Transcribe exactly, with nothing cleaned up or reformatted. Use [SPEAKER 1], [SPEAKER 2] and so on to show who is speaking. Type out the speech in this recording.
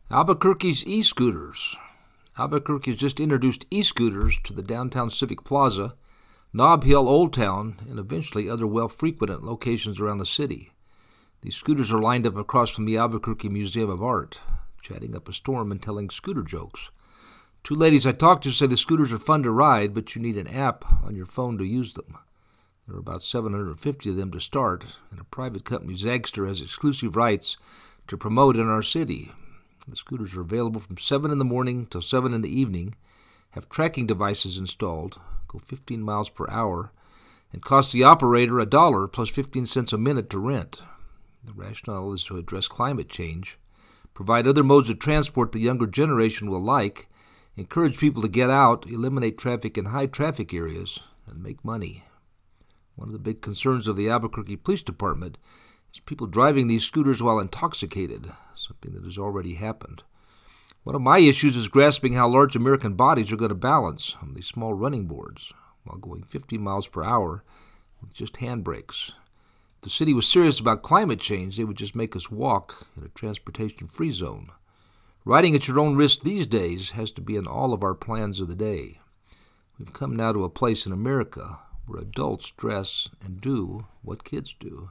[SPEAKER 1] Albuquerque's e-scooters. Albuquerque has just introduced e-scooters to the downtown Civic Plaza, Nob Hill Old Town, and eventually other well-frequented locations around the city. These scooters are lined up across from the Albuquerque Museum of Art, chatting up a storm and telling scooter jokes. Two ladies I talked to say the scooters are fun to ride, but you need an app on your phone to use them. There are about seven hundred fifty of them to start, and a private company, Zagster, has exclusive rights to promote in our city. The scooters are available from seven in the morning till seven in the evening, have tracking devices installed, go fifteen miles per hour, and cost the operator a dollar plus fifteen cents a minute to rent. The rationale is to address climate change, provide other modes of transport the younger generation will like, encourage people to get out, eliminate traffic in high traffic areas, and make money. One of the big concerns of the Albuquerque Police Department is people driving these scooters while intoxicated, something that has already happened. One of my issues is grasping how large American bodies are going to balance on these small running boards while going fifty miles per hour with just handbrakes. If the city was serious about climate change, they would just make us walk in a transportation-free zone. Riding at your own risk these days has to be in all of our plans of the day. We've come now to a place in America where adults dress and do what kids do.